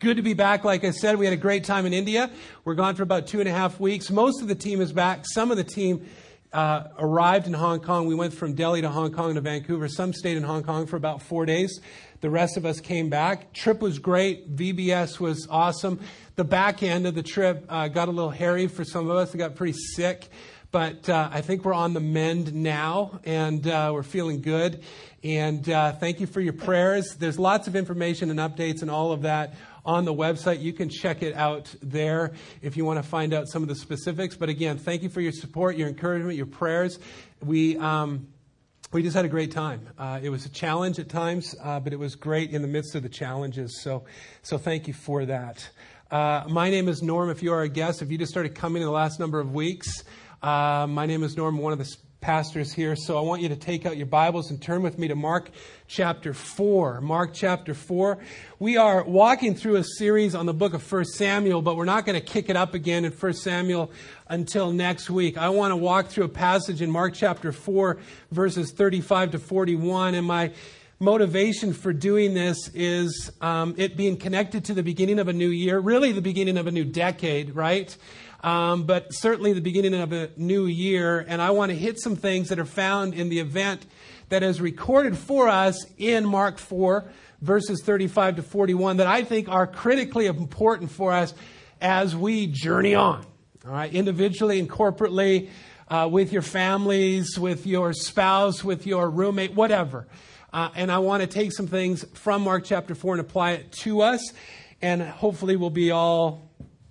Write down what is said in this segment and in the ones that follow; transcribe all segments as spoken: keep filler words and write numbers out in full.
good to be back. Like I said, we had a great time in India. We're gone for about two and a half weeks. Most of the team is back. Some of the team uh, arrived in Hong Kong. We went from Delhi to Hong Kong to Vancouver. Some stayed in Hong Kong for about four days. The rest of us came back. Trip was great. V B S was awesome. The back end of the trip uh, got a little hairy for some of us. We got pretty sick. But uh, I think we're on the mend now, and uh, we're feeling good. And uh, thank you for your prayers. There's lots of information and updates and all of that on the website. You can check it out there if you want to find out some of the specifics. But again, thank you for your support, your encouragement, your prayers. We um, we just had a great time. Uh, it was a challenge at times, uh, but it was great in the midst of the challenges. So, so thank you for that. Uh, my name is Norm. If you are a guest, if you just started coming in the last number of weeks, uh, my name is Norm, one of the pastors here. So I want you to take out your Bibles and turn with me to Mark chapter four. Mark chapter four. We are walking through a series on the book of First Samuel, but we're not going to kick it up again in First Samuel until next week. I want to walk through a passage in Mark chapter four, verses thirty-five to forty-one. And my motivation for doing this is um, it being connected to the beginning of a new year, really the beginning of a new decade, right? Um, but certainly the beginning of a new year. And I want to hit some things that are found in the event that is recorded for us in Mark four, verses thirty-five to forty-one, that I think are critically important for us as we journey on, all right, individually and corporately, uh, with your families, with your spouse, with your roommate, whatever. Uh, and I want to take some things from Mark chapter four and apply it to us. And hopefully we'll be all...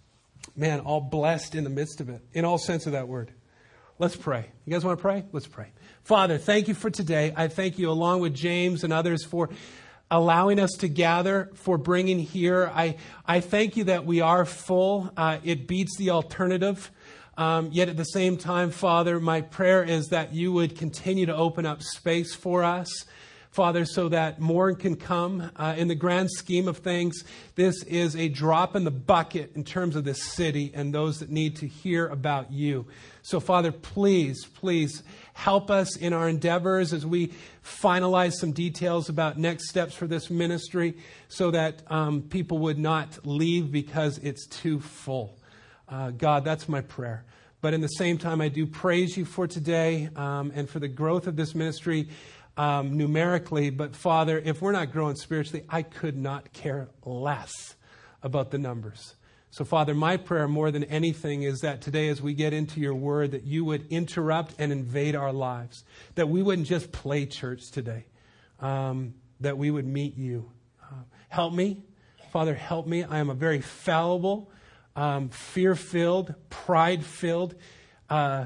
Man, all blessed in the midst of it, in all sense of that word. Let's pray. You guys want to pray? Let's pray. Father, thank you for today. I thank you, along with James and others, for allowing us to gather, for bringing here. I, I thank you that we are full. Uh, it beats the alternative. Um, yet at the same time, Father, my prayer is that you would continue to open up space for us, Father, so that more can come. Uh, in the grand scheme of things, this is a drop in the bucket in terms of this city and those that need to hear about you. So, Father, please, please help us in our endeavors as we finalize some details about next steps for this ministry so that um, people would not leave because it's too full. Uh, God, that's my prayer. But in the same time, I do praise you for today um, and for the growth of this ministry. Um, numerically, but Father, if we're not growing spiritually, I could not care less about the numbers. So Father, my prayer more than anything is that today as we get into your word, that you would interrupt and invade our lives, that we wouldn't just play church today, um, that we would meet you. Uh, help me, Father, help me. I am a very fallible, um, fear-filled, pride-filled uh,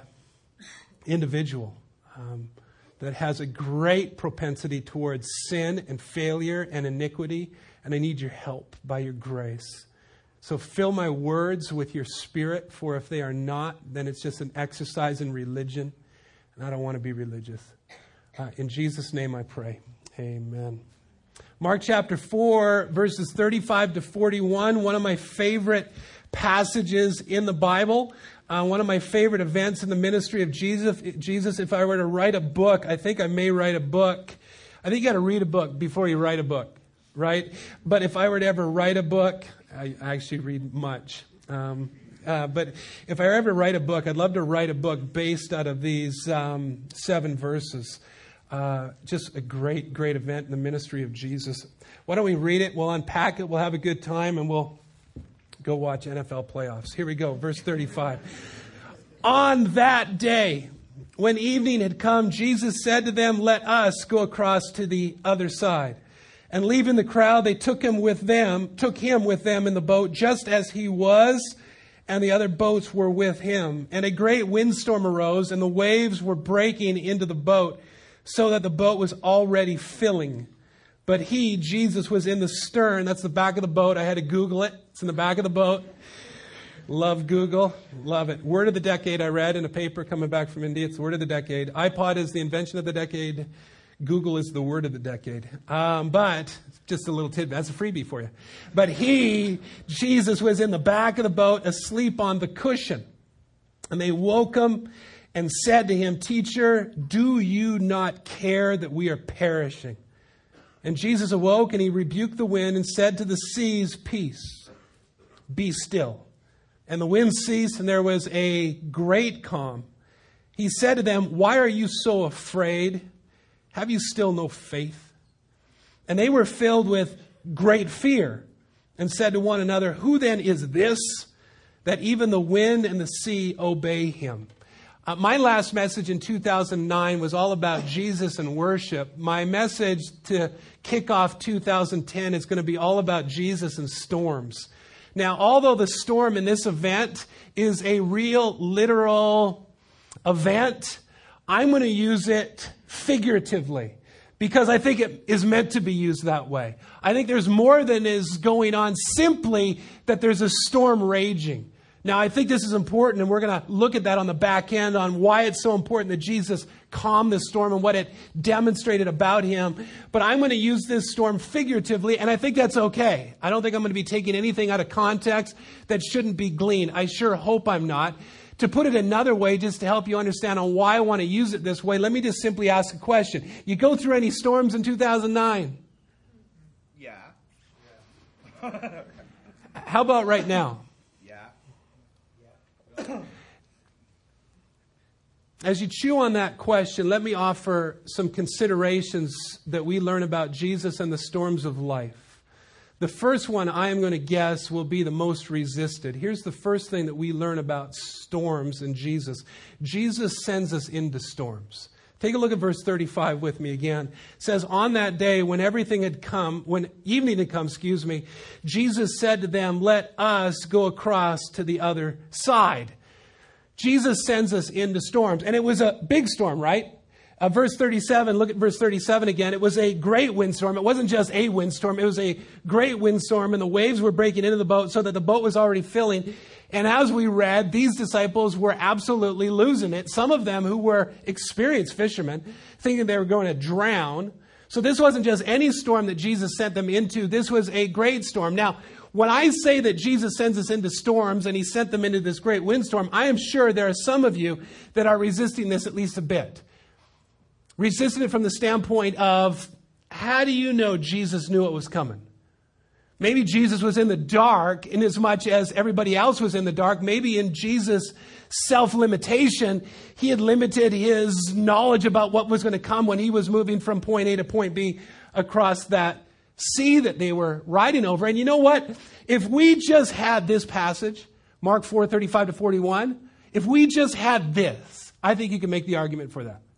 individual. Um, that has a great propensity towards sin and failure and iniquity, and I need your help by your grace. So fill my words with your spirit, for if they are not, then it's just an exercise in religion, and I don't want to be religious. Uh, in Jesus' name I pray. Amen. Mark chapter four, verses thirty-five to forty-one, one of my favorite passages in the Bible. Uh, one of my favorite events in the ministry of Jesus. Jesus, if I were to write a book, I think I may write a book. I think you got to read a book before you write a book, right? But if I were to ever write a book, I actually read much. Um, uh, but if I ever write a book, I'd love to write a book based out of these um, seven verses. Uh, just a great, great event in the ministry of Jesus. Why don't we read it? We'll unpack it. We'll have a good time, and we'll go watch N F L playoffs. Here we go. Verse thirty-five. On that day, when evening had come, Jesus said to them, "Let us go across to the other side." And leaving the crowd, they took him with them, took him with them in the boat, just as he was, and the other boats were with him. And a great windstorm arose, and the waves were breaking into the boat, so that the boat was already filling. But he, Jesus, was in the stern. That's the back of the boat. I had to Google it. It's in the back of the boat. Love Google. Love it. Word of the decade I read in a paper coming back from India. It's the word of the decade. iPod is the invention of the decade. Google is the word of the decade. Um, but just a little tidbit. That's a freebie for you. But he, Jesus, was in the back of the boat asleep on the cushion. And they woke him and said to him, "Teacher, do you not care that we are perishing?" And Jesus awoke and he rebuked the wind and said to the seas, peace, be still. And the wind ceased and there was a great calm. He said to them, why are you so afraid? Have you still no faith? And they were filled with great fear and said to one another, who then is this that even the wind and the sea obey him? Uh, my last message in two thousand nine was all about Jesus and worship. My message to kick off two thousand ten is going to be all about Jesus and storms. Now, although the storm in this event is a real, literal event, I'm going to use it figuratively because I think it is meant to be used that way. I think there's more than is going on, simply that there's a storm raging. Now, I think this is important, and we're going to look at that on the back end on why it's so important that Jesus calmed the storm and what it demonstrated about him. But I'm going to use this storm figuratively, and I think that's okay. I don't think I'm going to be taking anything out of context that shouldn't be gleaned. I sure hope I'm not. To put it another way, just to help you understand on why I want to use it this way, let me just simply ask a question. You go through any storms in two thousand nine? Yeah. yeah. How about right now? As you chew on that question, let me offer some considerations that we learn about Jesus and the storms of life. The first one I am going to guess will be the most resisted. Here's the first thing that we learn about storms and Jesus. Jesus sends us into storms. Take a look at verse thirty-five with me again. It says, on that day when everything had come, when evening had come, excuse me, Jesus said to them, let us go across to the other side. Jesus sends us into storms. And it was a big storm, right? Uh, verse thirty-seven, look at verse thirty-seven again. It was a great windstorm. It wasn't just a windstorm. It was a great windstorm, and the waves were breaking into the boat so that the boat was already filling. And as we read, these disciples were absolutely losing it. Some of them who were experienced fishermen, thinking they were going to drown. So this wasn't just any storm that Jesus sent them into. This was a great storm. Now, when I say that Jesus sends us into storms and he sent them into this great windstorm, I am sure there are some of you that are resisting this at least a bit. Resisting it from the standpoint of, how do you know Jesus knew it was coming? Maybe Jesus was in the dark in as much as everybody else was in the dark. Maybe in Jesus' self-limitation, he had limited his knowledge about what was going to come when he was moving from point A to point B across that sea that they were riding over. And you know what? If we just had this passage, Mark four, thirty-five to forty-one, if we just had this, I think you can make the argument for that.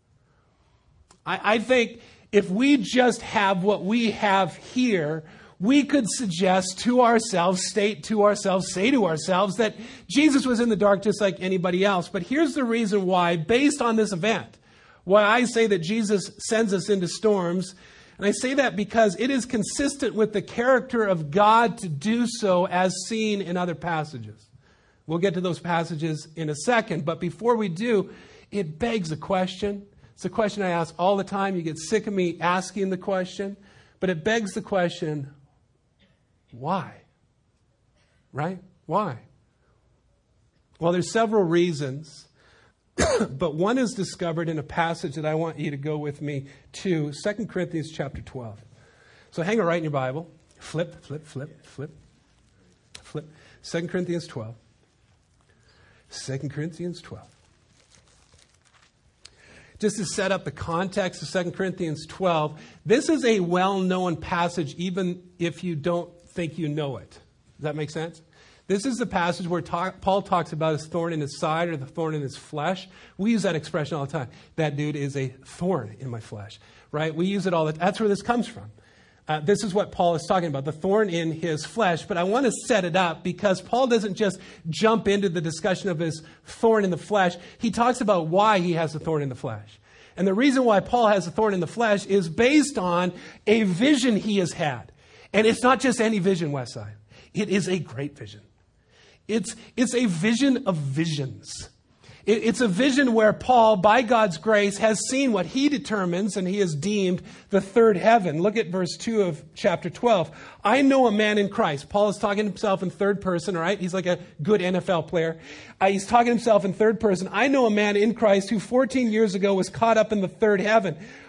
I, I think if we just have what we have here, we could suggest to ourselves, state to ourselves, say to ourselves that Jesus was in the dark just like anybody else. But here's the reason why, based on this event, why I say that Jesus sends us into storms. And I say that because it is consistent with the character of God to do so, as seen in other passages. We'll get to those passages in a second. But before we do, it begs a question. It's a question I ask all the time. You get sick of me asking the question. But it begs the question, why? Right? Why? Well, there's several reasons. But one is discovered in a passage that I want you to go with me to, Second Corinthians chapter twelve. So hang it right in your Bible. Flip, flip, flip, flip, flip. Second Corinthians twelve. Second Corinthians twelve. Just to set up the context of Second Corinthians twelve, this is a well-known passage even if you don't think you know it. Does that make sense? This is the passage where talk, Paul talks about his thorn in his side or the thorn in his flesh. We use that expression all the time. That dude is a thorn in my flesh, right? We use it all the time. That's where this comes from. Uh, this is what Paul is talking about, the thorn in his flesh. But I want to set it up because Paul doesn't just jump into the discussion of his thorn in the flesh. He talks about why he has a thorn in the flesh. And the reason why Paul has a thorn in the flesh is based on a vision he has had. And it's not just any vision, Westside. It is a great vision. It's, it's a vision of visions. It, it's a vision where Paul, by God's grace, has seen what he determines and he has deemed the third heaven. Look at verse two of chapter twelve. I know a man in Christ. Paul is talking to himself in third person, all right? He's like a good N F L player. Uh, he's talking to himself in third person. I know a man in Christ who fourteen years ago was caught up in the third heaven.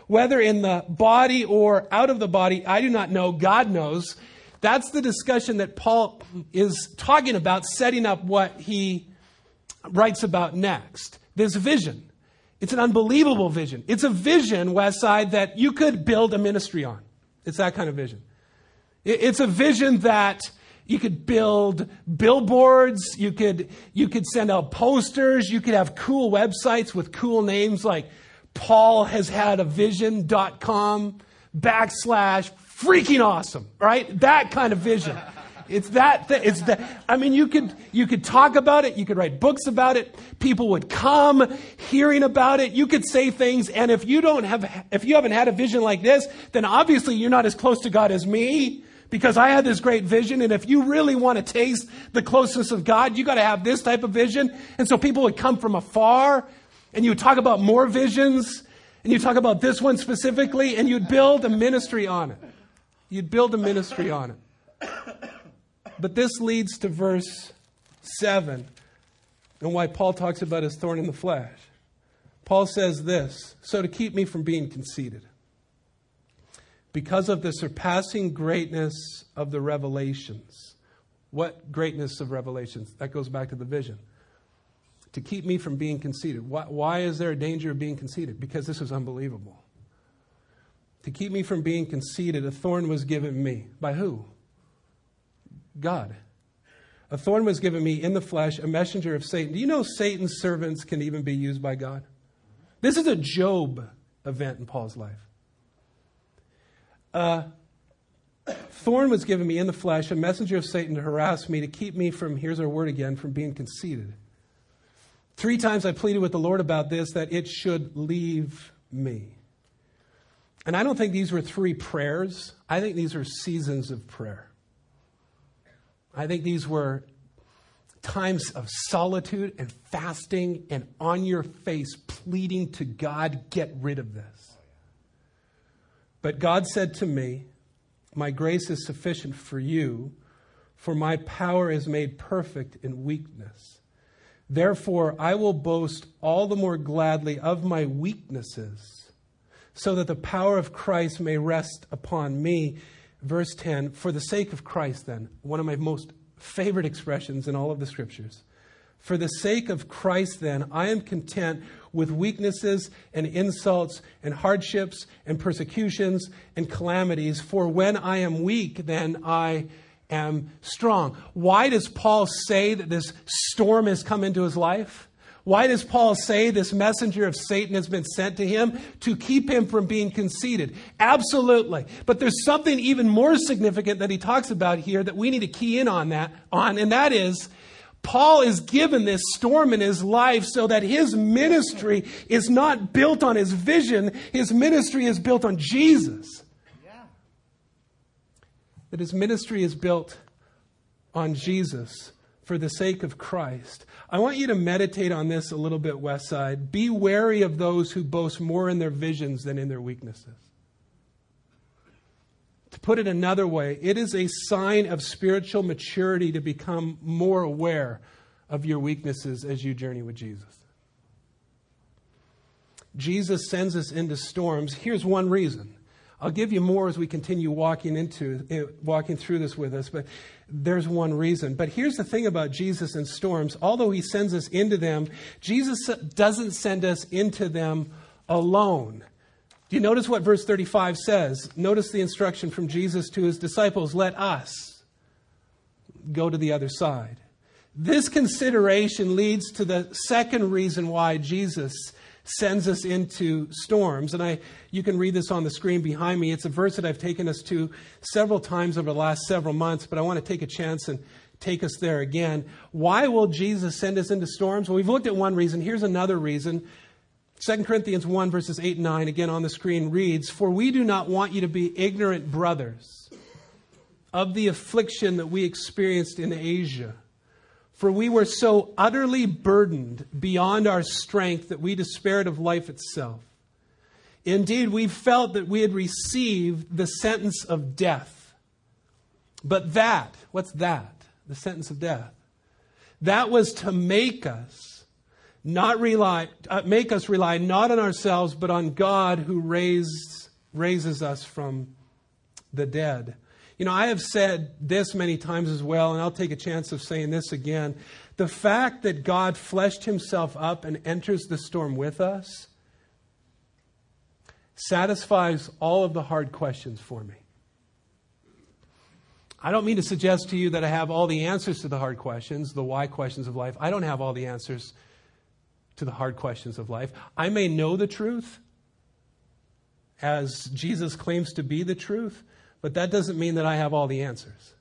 Whether in the body or out of the body, I do not know. God knows. That's the discussion that Paul is talking about, setting up what he writes about next. This vision. It's an unbelievable vision. It's a vision, Westside, that you could build a ministry on. It's that kind of vision. It's a vision that you could build billboards. You could, you could send out posters. You could have cool websites with cool names like Paul has had a vision dot com backslash freaking awesome, right? That kind of vision. It's that, th- it's that, I mean, you could, you could talk about it. You could write books about it. People would come hearing about it. You could say things. And if you don't have, if you haven't had a vision like this, then obviously you're not as close to God as me, because I had this great vision. And if you really want to taste the closeness of God, you got to have this type of vision. And so people would come from afar, and you would talk about more visions, and you talk about this one specifically, and you'd build a ministry on it. You'd build a ministry on it. But this leads to verse seven and why Paul talks about his thorn in the flesh. Paul says this, so to keep me from being conceited, because of the surpassing greatness of the revelations. What greatness of revelations? That goes back to the vision. To keep me from being conceited. Why, why is there a danger of being conceited? Because this is unbelievable. To keep me from being conceited, a thorn was given me. By who? God. A thorn was given me in the flesh, a messenger of Satan. Do you know Satan's servants can even be used by God? This is a Job event in Paul's life. A thorn was given me in the flesh, a messenger of Satan to harass me, to keep me from, here's our word again, from being conceited. Three times I pleaded with the Lord about this, that it should leave me. And I don't think these were three prayers. I think these were seasons of prayer. I think these were times of solitude and fasting and on your face pleading to God, get rid of this. But God said to me, my grace is sufficient for you, for my power is made perfect in weakness. Therefore, I will boast all the more gladly of my weaknesses, so that the power of Christ may rest upon me. Verse ten, for the sake of Christ then, one of my most favorite expressions in all of the scriptures. For the sake of Christ then, I am content with weaknesses and insults and hardships and persecutions and calamities. For when I am weak, then I am strong. Why does Paul say that this storm has come into his life? Why does Paul say this messenger of Satan has been sent to him? To keep him from being conceited. Absolutely. But there's something even more significant that he talks about here that we need to key in on that, on, and that is Paul is given this storm in his life so that his ministry is not built on his vision. His ministry is built on Jesus. Yeah. That his ministry is built on Jesus for the sake of Christ. I want you to meditate on this a little bit, Westside. Be wary of those who boast more in their visions than in their weaknesses. To put it another way, it is a sign of spiritual maturity to become more aware of your weaknesses as you journey with Jesus. Jesus sends us into storms. Here's one reason. I'll give you more as we continue walking into walking through this with us, but there's one reason. But here's the thing about Jesus and storms. Although he sends us into them, Jesus doesn't send us into them alone. Do you notice what verse thirty-five says? Notice the instruction from Jesus to his disciples, let us go to the other side. This consideration leads to the second reason why Jesus sends us into storms. And I, you can read this on the screen behind me. It's a verse that I've taken us to several times over the last several months, but I want to take a chance and take us there again. Why will Jesus send us into storms? Well, we've looked at one reason. Here's another reason. Second Corinthians one, verses eight and nine, again on the screen, reads, for we do not want you to be ignorant, brothers, of the affliction that we experienced in Asia. For we were so utterly burdened beyond our strength that we despaired of life itself. Indeed, we felt that we had received the sentence of death. But that, what's that? The sentence of death. That was to make us not rely, uh, make us rely not on ourselves, but on God who raised, raises us from the dead. You know, I have said this many times as well, and I'll take a chance of saying this again. The fact that God fleshed himself up and enters the storm with us satisfies all of the hard questions for me. I don't mean to suggest to you that I have all the answers to the hard questions, the why questions of life. I don't have all the answers to the hard questions of life. I may know the truth, as Jesus claims to be the truth, but that doesn't mean that I have all the answers.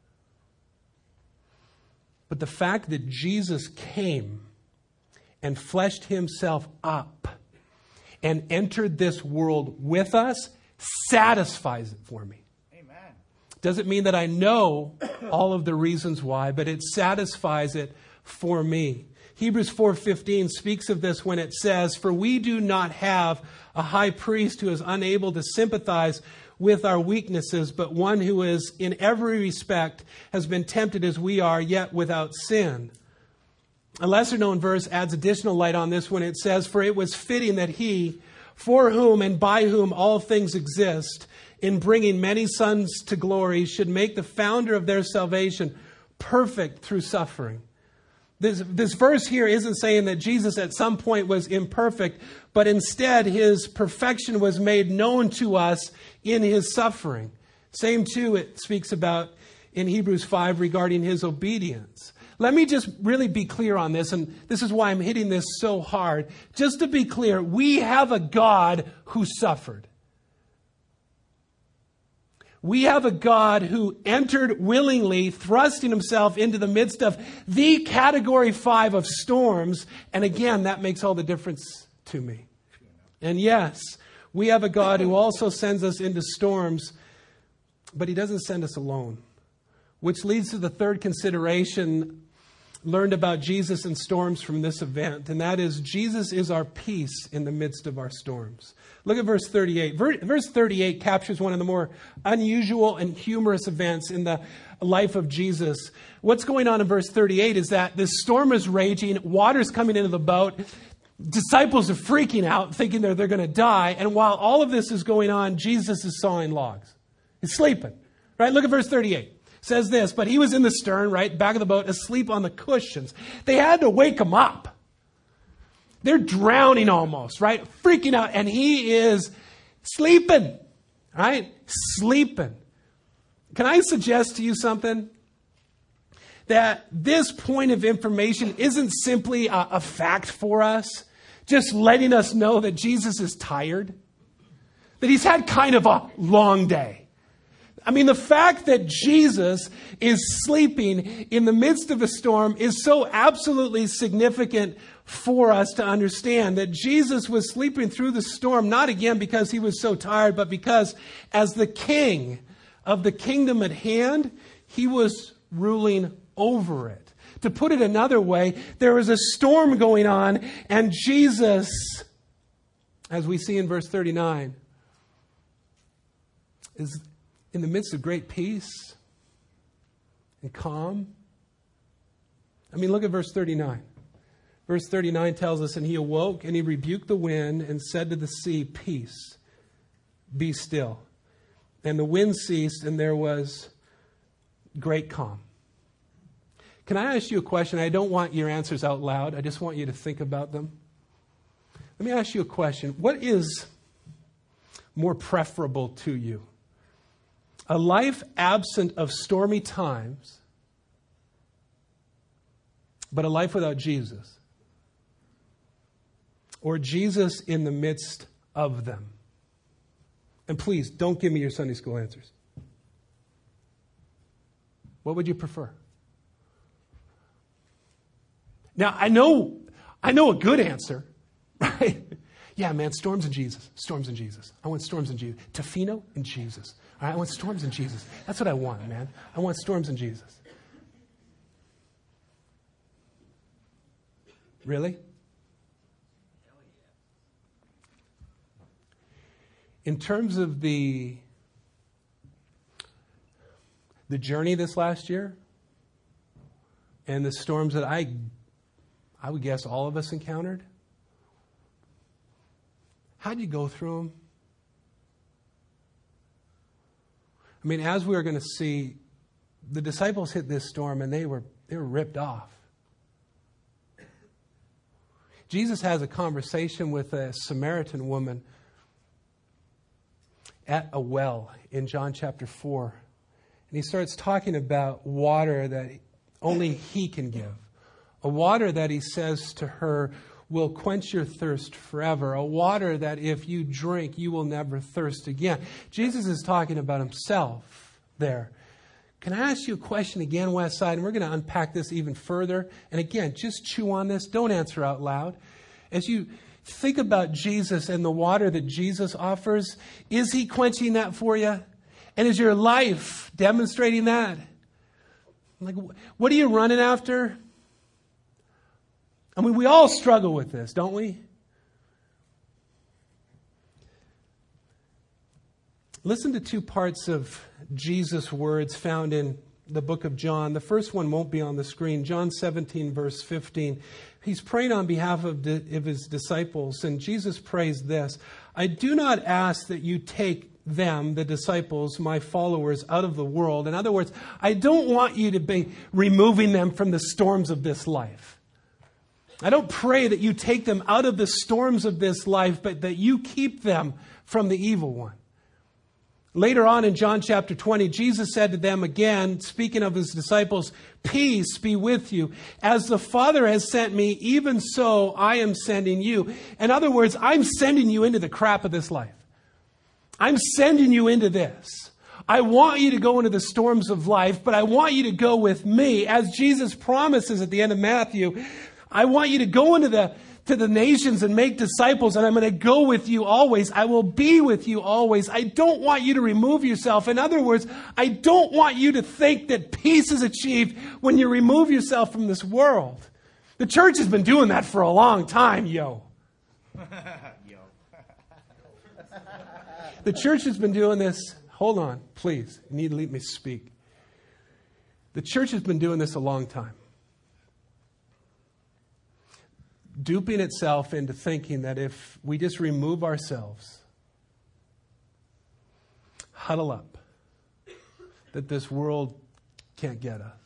But the fact that Jesus came and fleshed himself up and entered this world with us satisfies it for me. Amen. Doesn't mean that I know all of the reasons why, but it satisfies it for me. Hebrews four fifteen speaks of this when it says, "For we do not have a high priest who is unable to sympathize with our weaknesses, but one who is in every respect has been tempted as we are, yet without sin." A lesser known verse adds additional light on this when it says, "For it was fitting that he, for whom and by whom all things exist, in bringing many sons to glory, should make the founder of their salvation perfect through suffering." This, this verse here isn't saying that Jesus at some point was imperfect, but instead his perfection was made known to us in his suffering. Same too it speaks about in Hebrews five regarding his obedience. Let me just really be clear on this, and this is why I'm hitting this so hard. Just to be clear, we have a God who suffered. We have a God who entered willingly, thrusting himself into the midst of the category five of storms. And again, that makes all the difference to me. And yes, we have a God who also sends us into storms, but he doesn't send us alone. Which leads to the third consideration learned about Jesus and storms from this event. And that is, Jesus is our peace in the midst of our storms. Look at verse thirty-eight. Verse thirty-eight captures one of the more unusual and humorous events in the life of Jesus. What's going on in verse thirty-eight is that this storm is raging, water's coming into the boat, disciples are freaking out, thinking they're, they're going to die. And while all of this is going on, Jesus is sawing logs. He's sleeping. Right? Look at verse thirty-eight. It says this, "But he was in the stern," right, back of the boat, asleep on the cushions. They had to wake him up. They're drowning almost, right? Freaking out. And he is sleeping, right? Sleeping. Can I suggest to you something? That this point of information isn't simply a, a fact for us, just letting us know that Jesus is tired, that he's had kind of a long day. I mean, the fact that Jesus is sleeping in the midst of a storm is so absolutely significant for us to understand that Jesus was sleeping through the storm, not again because he was so tired, but because as the king of the kingdom at hand, he was ruling over it. To put it another way, there was a storm going on, and Jesus, as we see in verse thirty-nine, is in the midst of great peace and calm. I mean, look at verse thirty-nine. Verse thirty-nine tells us, "And he awoke and he rebuked the wind and said to the sea, 'Peace, be still.' And the wind ceased and there was great calm." Can I ask you a question? I don't want your answers out loud. I just want you to think about them. Let me ask you a question. What is more preferable to you? A life absent of stormy times, but a life without Jesus? Or Jesus in the midst of them? And please, don't give me your Sunday school answers. What would you prefer? Now, I know, I know a good answer, right? Yeah, man, storms and Jesus. Storms and Jesus. I want storms and Jesus. Tofino and Jesus. All right, I want storms and Jesus. That's what I want, man. I want storms and Jesus. Really? In terms of the, the journey this last year and the storms that I I would guess all of us encountered. How'd you go through them? I mean, as we are going to see, the disciples hit this storm and they were they were ripped off. Jesus has a conversation with a Samaritan woman at a well in John chapter four. And he starts talking about water that only he can give. A water that he says to her will quench your thirst forever. A water that if you drink, you will never thirst again. Jesus is talking about himself there. Can I ask you a question again, Westside? And we're going to unpack this even further. And again, just chew on this. Don't answer out loud. As you think about Jesus and the water that Jesus offers, is he quenching that for you? And is your life demonstrating that? Like, what are you running after? I mean, we all struggle with this, don't we? Listen to two parts of Jesus' words found in the book of John. The first one won't be on the screen. John seventeen, verse fifteen. He's praying on behalf of, the, of his disciples, and Jesus prays this: I do not ask that you take them, the disciples, my followers, out of the world. In other words, I don't want you to be removing them from the storms of this life. I don't pray that you take them out of the storms of this life, but that you keep them from the evil one. Later on in John chapter twenty, Jesus said to them again, speaking of his disciples, peace be with you. As the Father has sent me, even so I am sending you. In other words, I'm sending you into the crap of this life. I'm sending you into this. I want you to go into the storms of life, but I want you to go with me. As Jesus promises at the end of Matthew, I want you to go into the to the nations and make disciples, and I'm going to go with you always. I will be with you always. I don't want you to remove yourself. In other words, I don't want you to think that peace is achieved when you remove yourself from this world. The church has been doing that for a long time, yo. yo. The church has been doing this. Hold on, please. You need to let me speak. The church has been doing this a long time. Duping itself into thinking that if we just remove ourselves, huddle up, that this world can't get us.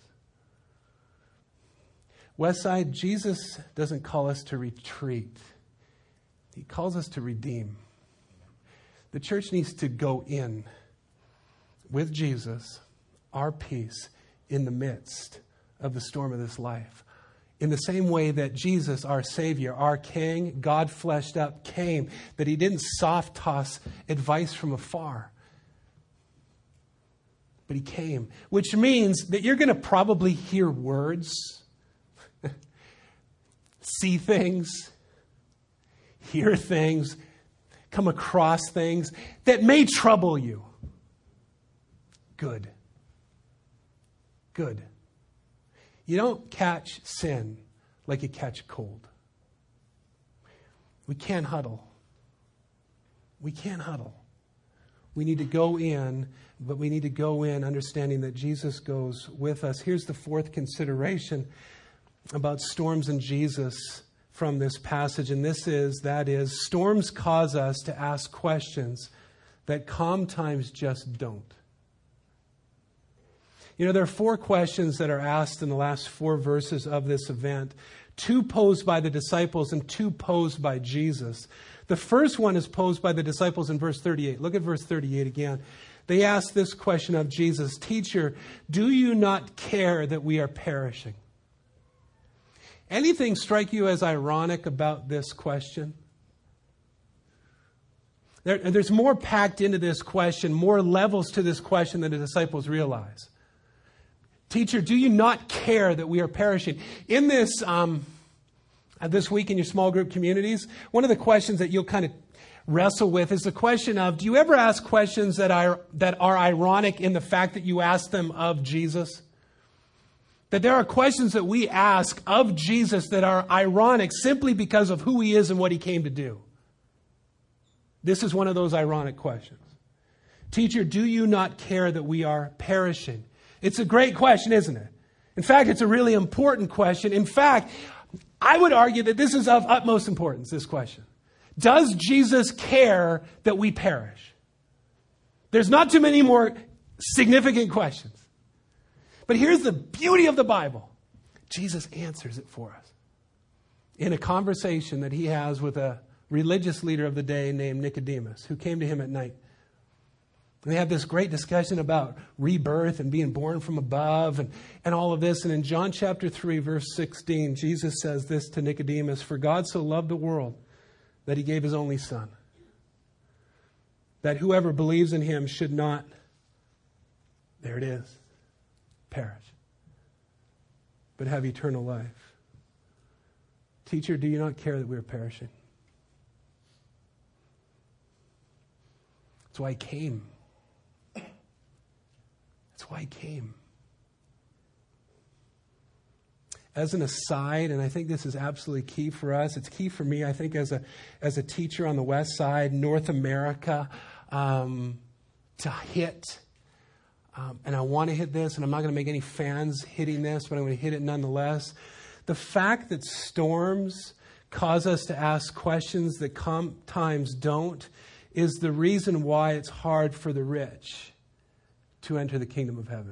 Westside, Jesus doesn't call us to retreat. He calls us to redeem. The church needs to go in with Jesus, our peace, in the midst of the storm of this life. In the same way that Jesus, our Savior, our King, God fleshed up, came, that he didn't soft toss advice from afar. But he came, which means that you're going to probably hear words, see things, hear things, come across things that may trouble you. Good. Good. You don't catch sin like you catch a cold. We can't huddle. We can't huddle. We need to go in, but we need to go in understanding that Jesus goes with us. Here's the fourth consideration about storms and Jesus from this passage, and this is, that is, storms cause us to ask questions that calm times just don't. You know, there are four questions that are asked in the last four verses of this event. Two posed by the disciples and two posed by Jesus. The first one is posed by the disciples in verse thirty-eight. Look at verse thirty-eight again. They ask this question of Jesus, Teacher, do you not care that we are perishing? Anything strike you as ironic about this question? There, there's more packed into this question, more levels to this question than the disciples realize. Teacher, do you not care that we are perishing? In this um, this week in your small group communities, one of the questions that you'll kind of wrestle with is the question of, do you ever ask questions that are that are ironic in the fact that you ask them of Jesus? That there are questions that we ask of Jesus that are ironic simply because of who he is and what he came to do. This is one of those ironic questions. Teacher, do you not care that we are perishing? It's a great question, isn't it? In fact, it's a really important question. In fact, I would argue that this is of utmost importance, this question. Does Jesus care that we perish? There's not too many more significant questions. But here's the beauty of the Bible. Jesus answers it for us in a conversation that he has with a religious leader of the day named Nicodemus, who came to him at night. And they have this great discussion about rebirth and being born from above and, and all of this. And in John chapter three, verse sixteen, Jesus says this to Nicodemus, "For God so loved the world that he gave his only Son, that whoever believes in him should not," there it is, "perish, but have eternal life." Teacher, do you not care that we are perishing? That's why he came. That's why he came. As an aside, and I think this is absolutely key for us, it's key for me, I think, as a as a teacher on the West Side, North America, um, to hit. Um, and I want to hit this, and I'm not going to make any fans hitting this, but I'm going to hit it nonetheless. The fact that storms cause us to ask questions that sometimes don't is the reason why it's hard for the rich to enter the kingdom of heaven.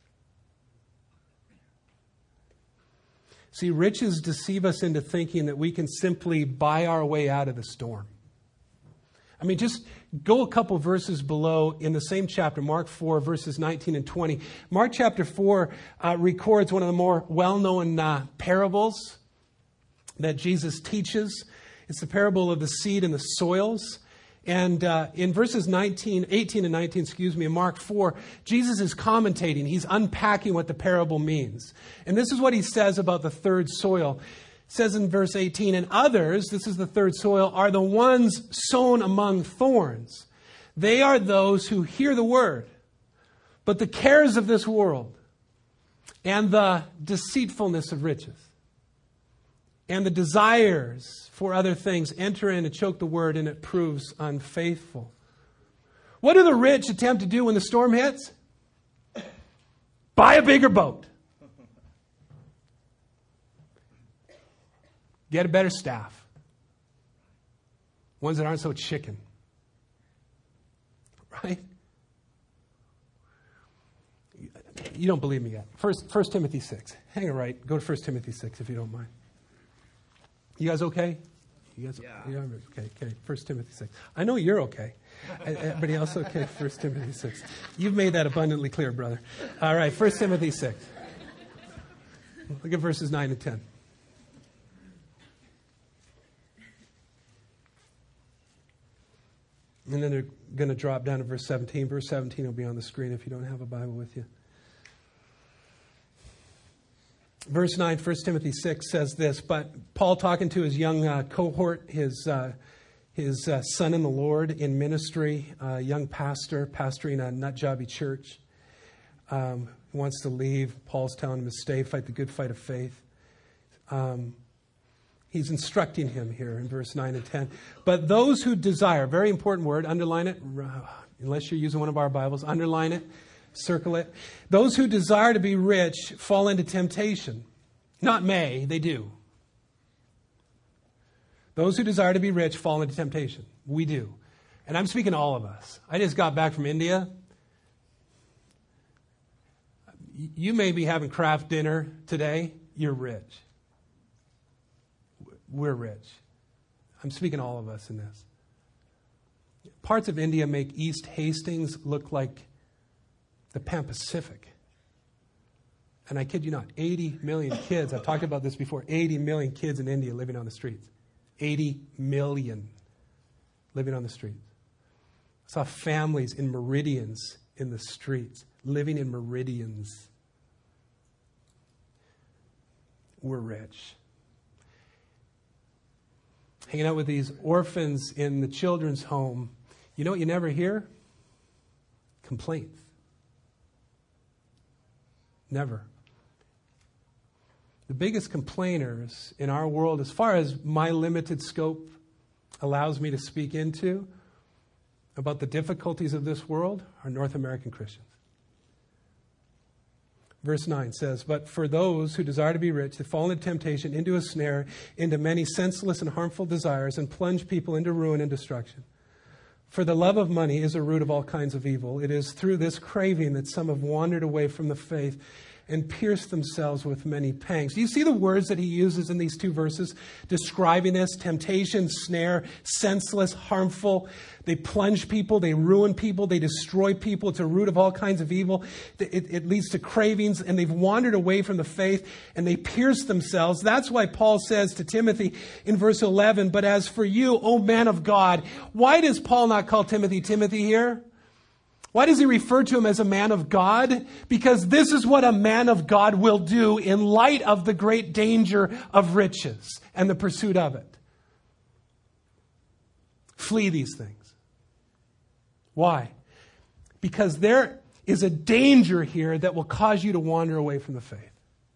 See, riches deceive us into thinking that we can simply buy our way out of the storm. I mean, just go a couple verses below in the same chapter, Mark four, verses nineteen and twenty. Mark chapter four uh, records one of the more well-known uh, parables that Jesus teaches. It's the parable of the seed and the soils. And uh, in verses nineteen, eighteen and nineteen, excuse me, in Mark four, Jesus is commentating. He's unpacking what the parable means. And this is what he says about the third soil. It says in verse eighteen, "And others," this is the third soil, "are the ones sown among thorns. They are those who hear the word, but the cares of this world and the deceitfulness of riches and the desires for other things enter in and choke the word, and it proves unfaithful." What do the rich attempt to do when the storm hits? Buy a bigger boat. Get a better staff. Ones that aren't so chicken. Right? You don't believe me yet. First, First Timothy six. Hang it right. Go to First Timothy six if you don't mind. You guys okay? You guys, Yeah. yeah. Okay, okay. First Timothy six. I know you're okay. Everybody else okay? First Timothy six. You've made that abundantly clear, brother. All right, First Timothy six. Look at verses nine and ten. And then they're going to drop down to verse seventeen. Verse seventeen will be on the screen if you don't have a Bible with you. Verse nine, First Timothy six says this, but Paul talking to his young uh, cohort, his uh, his uh, son in the Lord in ministry, uh, young pastor, pastoring a nut-jobby church, um, who wants to leave. Paul's telling him to stay, fight the good fight of faith. Um, he's instructing him here in verse nine and ten. But those who desire, very important word, underline it, unless you're using one of our Bibles, underline it. Circle it. Those who desire to be rich fall into temptation. Not may, they do. Those who desire to be rich fall into temptation. We do. And I'm speaking to all of us. I just got back from India. You may be having craft dinner today. You're rich. We're rich. I'm speaking to all of us in this. Parts of India make East Hastings look like the Pan Pacific. And I kid you not, eighty million kids, I've talked about this before, eighty million kids in India living on the streets. eighty million living on the streets. I saw families in meridians in the streets, living in meridians. We're rich. Hanging out with these orphans in the children's home. You know what you never hear? Complaints. Never. The biggest complainers in our world, as far as my limited scope allows me to speak into, about the difficulties of this world, are North American Christians. Verse nine says, "But for those who desire to be rich, they fall into temptation, into a snare, into many senseless and harmful desires, and plunge people into ruin and destruction. For the love of money is a root of all kinds of evil. It is through this craving that some have wandered away from the faith and pierced themselves with many pangs." Do you see the words that he uses in these two verses describing this? Temptation, snare, senseless, harmful. They plunge people, they ruin people, they destroy people. It's a root of all kinds of evil. It, it leads to cravings, and they've wandered away from the faith, and they pierce themselves. That's why Paul says to Timothy in verse eleven, "But as for you, O man of God," why does Paul not call Timothy Timothy here? Why does he refer to him as a man of God? Because this is what a man of God will do in light of the great danger of riches and the pursuit of it. Flee these things. Why? Because there is a danger here that will cause you to wander away from the faith.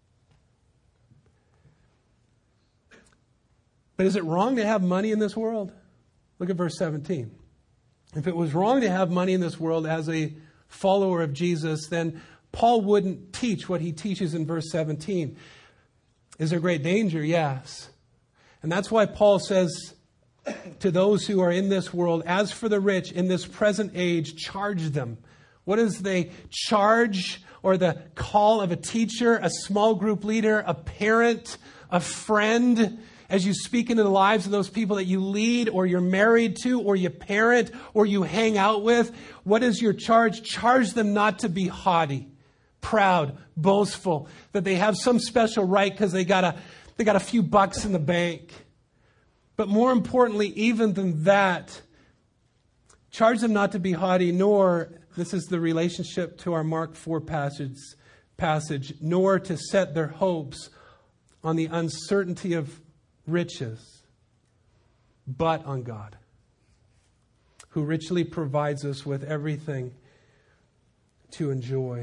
But is it wrong to have money in this world? Look at verse seventeen. If it was wrong to have money in this world as a follower of Jesus, then Paul wouldn't teach what he teaches in verse seventeen. Is there great danger? Yes. And that's why Paul says to those who are in this world, "As for the rich in this present age, charge them." What is the charge or the call of a teacher, a small group leader, a parent, a friend? As you speak into the lives of those people that you lead or you're married to or you parent or you hang out with, what is your charge? Charge them not to be haughty, proud, boastful, that they have some special right because they got a, they got a few bucks in the bank. But more importantly, even than that, charge them not to be haughty, nor, this is the relationship to our Mark four passage, passage, nor to set their hopes on the uncertainty of riches, but on God, who richly provides us with everything to enjoy.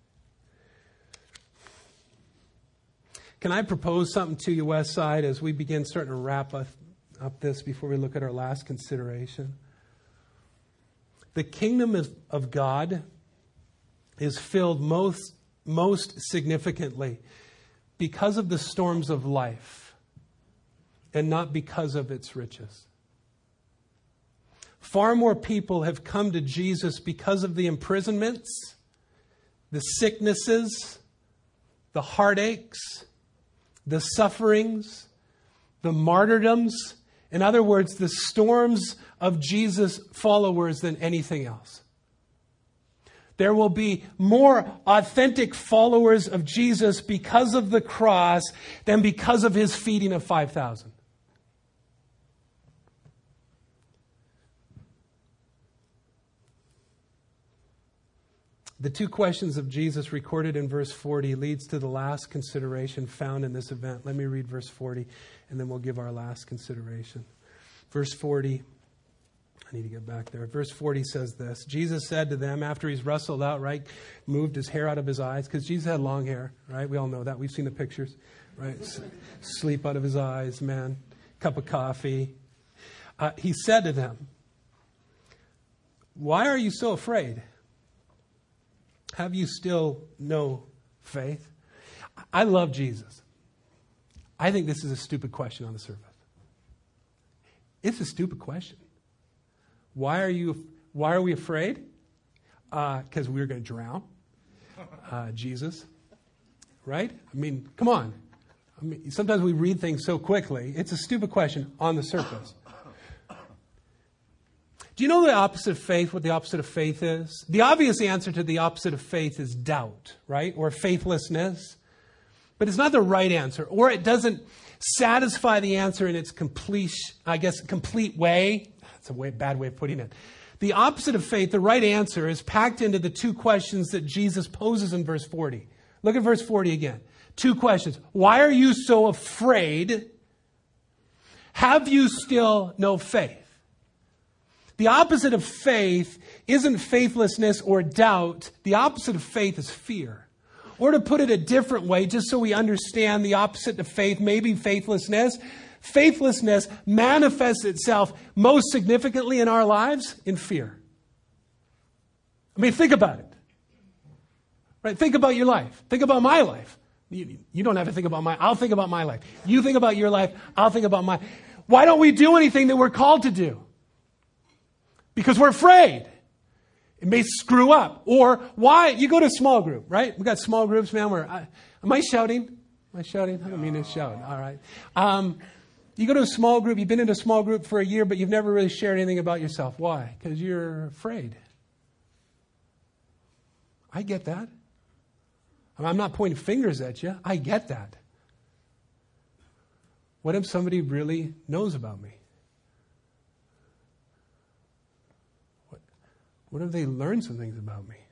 Can I propose something to you, Westside, as we begin starting to wrap up, up this before we look at our last consideration? The kingdom of, of God is filled most, most significantly because of the storms of life, and not because of its riches. Far more people have come to Jesus because of the imprisonments, the sicknesses, the heartaches, the sufferings, the martyrdoms. In other words, the storms of Jesus' followers than anything else. There will be more authentic followers of Jesus because of the cross than because of his feeding of five thousand. The two questions of Jesus recorded in verse forty leads to the last consideration found in this event. Let me read verse forty, and then we'll give our last consideration. Verse forty, I need to get back there. Verse forty says this: Jesus said to them, after he's wrestled out, right, moved his hair out of his eyes, because Jesus had long hair, right? We all know that. We've seen the pictures, right? S- sleep out of his eyes, man. Cup of coffee. Uh, he said to them, "Why are you so afraid? Have you still no faith?" I love Jesus. I think this is a stupid question on the surface. It's a stupid question. Why are you? Why are we afraid? Because uh, we're going to drown. Uh, Jesus, right? I mean, come on. I mean, sometimes we read things so quickly. It's a stupid question on the surface. Do you know the opposite of faith, what the opposite of faith is? The obvious answer to the opposite of faith is doubt, right? Or faithlessness. But it's not the right answer. Or it doesn't satisfy the answer in its complete, I guess, complete way. That's a way, bad way of putting it. The opposite of faith, the right answer, is packed into the two questions that Jesus poses in verse forty. Look at verse forty again. Two questions. Why are you so afraid? Have you still no faith? The opposite of faith isn't faithlessness or doubt. The opposite of faith is fear. Or to put it a different way, just so we understand the opposite of faith, maybe faithlessness. Faithlessness manifests itself most significantly in our lives in fear. I mean, think about it. Right? Think about your life. Think about my life. You, you don't have to think about my, I'll think about my life. You think about your life, I'll think about my. Why don't we do anything that we're called to do? Because we're afraid. It may screw up. Or why? You go to a small group, right? We've got small groups, man, where I, am I shouting? Am I shouting? I don't mean to shout. All right. Um, you go to a small group, you've been in a small group for a year, but you've never really shared anything about yourself. Why? Because you're afraid. I get that. I'm not pointing fingers at you. I get that. What if somebody really knows about me? What, what if they learn some things about me?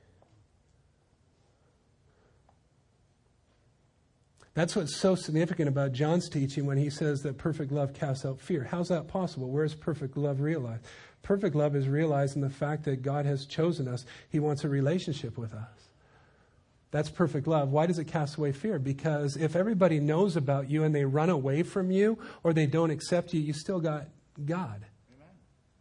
That's what's so significant about John's teaching when he says that perfect love casts out fear. How's that possible? Where is perfect love realized? Perfect love is realized in the fact that God has chosen us. He wants a relationship with us. That's perfect love. Why does it cast away fear? Because if everybody knows about you and they run away from you or they don't accept you, you still got God. Amen.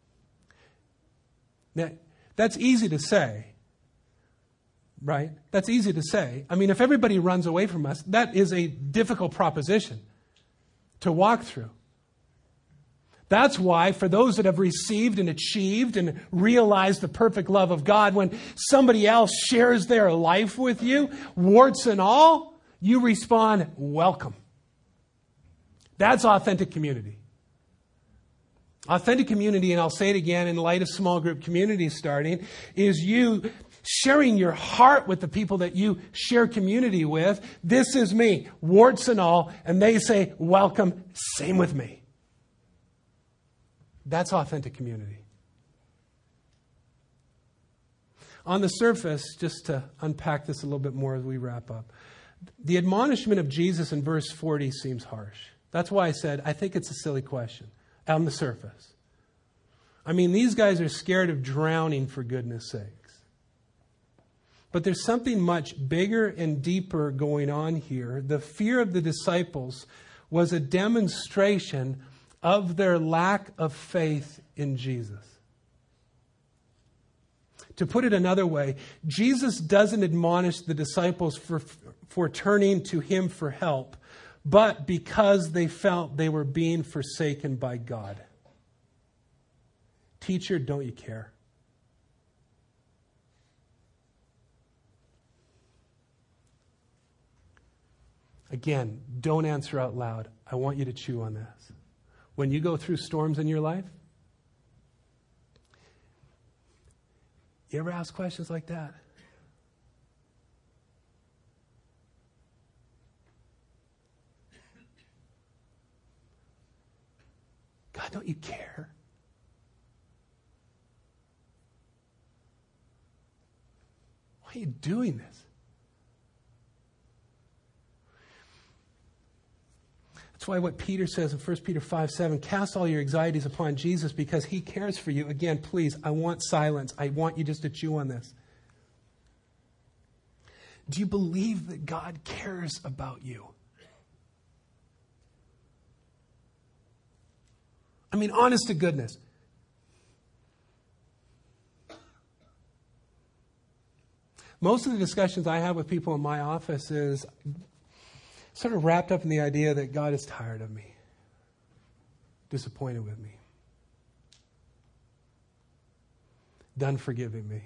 Now, that's easy to say, right? That's easy to say. I mean, if everybody runs away from us, that is a difficult proposition to walk through. That's why for those that have received and achieved and realized the perfect love of God, when somebody else shares their life with you, warts and all, you respond, welcome. That's authentic community. Authentic community, and I'll say it again in light of small group community starting, is you sharing your heart with the people that you share community with. This is me, warts and all, and they say, welcome, same with me. That's authentic community. On the surface, just to unpack this a little bit more as we wrap up, the admonishment of Jesus in verse forty seems harsh. That's why I said, I think it's a silly question on the surface. I mean, these guys are scared of drowning, for goodness sakes. But there's something much bigger and deeper going on here. The fear of the disciples was a demonstration of their lack of faith in Jesus. To put it another way, Jesus doesn't admonish the disciples for, for turning to Him for help, but because they felt they were being forsaken by God. Teacher, don't you care? Again, don't answer out loud. I want you to chew on this. When you go through storms in your life, you ever ask questions like that? God, don't you care? Why are you doing this? That's why what Peter says in First Peter five seven, cast all your anxieties upon Jesus because He cares for you. Again, please, I want silence. I want you just to chew on this. Do you believe that God cares about you? I mean, honest to goodness. Most of the discussions I have with people in my office is sort of wrapped up in the idea that God is tired of me, disappointed with me, done forgiving me.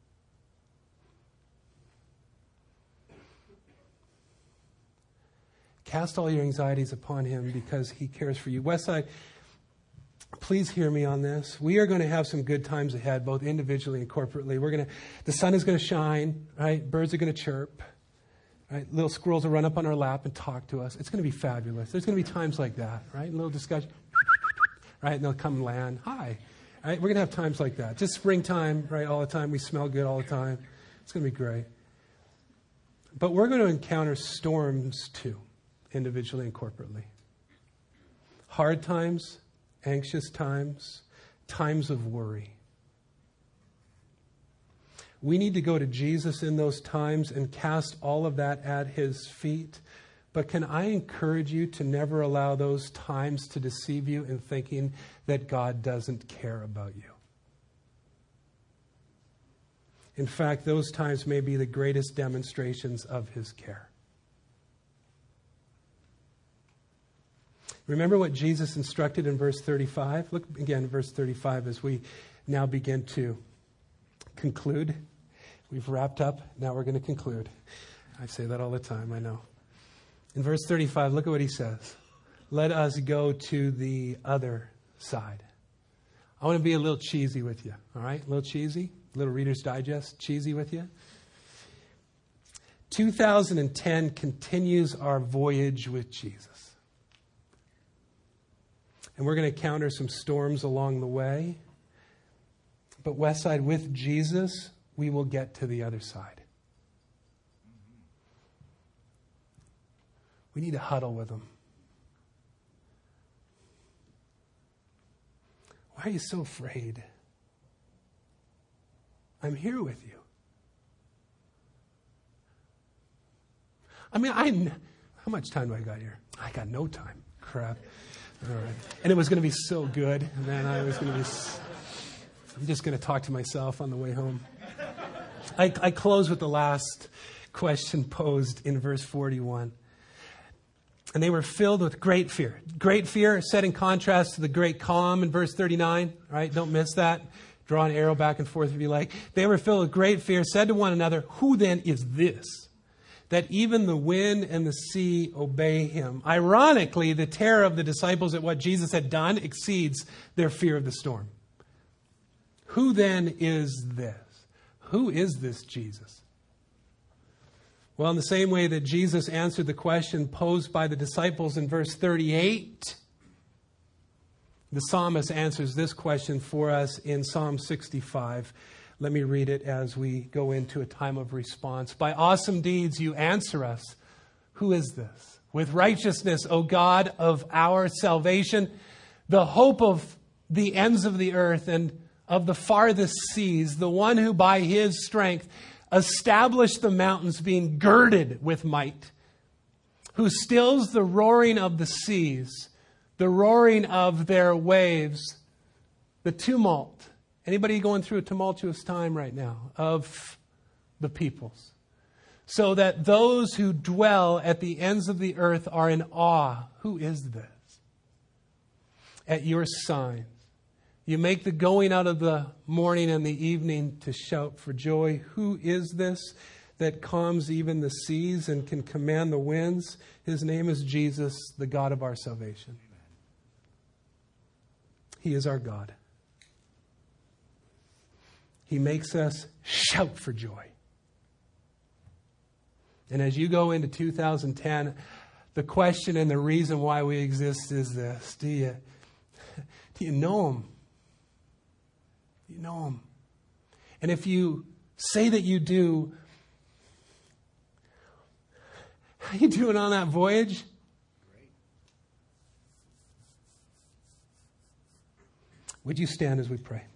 Cast all your anxieties upon Him because He cares for you. Westside, please hear me on this. We are going to have some good times ahead, both individually and corporately. We're going to, the sun is going to shine, right? Birds are going to chirp. Right? Little squirrels will run up on our lap and talk to us. It's going to be fabulous. There's going to be times like that, right? A little discussion, right? And they'll come and land. Hi. Right? We're going to have times like that. Just springtime, right? All the time. We smell good all the time. It's going to be great. But we're going to encounter storms too, individually and corporately. Hard times, anxious times, times of worry. We need to go to Jesus in those times and cast all of that at His feet. But can I encourage you to never allow those times to deceive you in thinking that God doesn't care about you? In fact, those times may be the greatest demonstrations of his care. Remember what Jesus instructed in verse thirty-five? Look again at verse thirty-five as we now begin to conclude. We've wrapped up. Now we're going to conclude. I say that all the time, I know. In verse thirty-five, look at what he says. Let us go to the other side. I want to be a little cheesy with you, all right? A little cheesy, a little Reader's Digest, cheesy with you. two thousand ten continues our voyage with Jesus. And we're going to encounter some storms along the way. But Westside, with Jesus, we will get to the other side. We need to huddle with him. Why are you so afraid? I'm here with you. I mean, I, how much time do I got here? I got no time. Crap. All right. And it was going to be so good. And then I was going to be, I'm just going to talk to myself on the way home. I, I close with the last question posed in verse forty-one. And they were filled with great fear. Great fear set in contrast to the great calm in verse thirty-nine. Right? Don't miss that. Draw an arrow back and forth if you like. They were filled with great fear, said to one another, who then is this, that even the wind and the sea obey him? Ironically, the terror of the disciples at what Jesus had done exceeds their fear of the storm. Who then is this? Who is this Jesus? Well, in the same way that Jesus answered the question posed by the disciples in verse thirty-eight, the psalmist answers this question for us in Psalm sixty-five. Let me read it as we go into a time of response. By awesome deeds you answer us. Who is this? With righteousness, O God of our salvation, the hope of the ends of the earth and of the farthest seas, the one who by his strength established the mountains being girded with might, who stills the roaring of the seas, the roaring of their waves, the tumult. Anybody going through a tumultuous time right now of the peoples? So that those who dwell at the ends of the earth are in awe. Who is this? At your signs, you make the going out of the morning and the evening to shout for joy. Who is this that calms even the seas and can command the winds? His name is Jesus, the God of our salvation. He is our God. He makes us shout for joy. And as you go into two thousand ten, the question and the reason why we exist is this. Do you, do you know him? Do you know him? And if you say that you do, how you doing on that voyage? Great. Would you stand as we pray?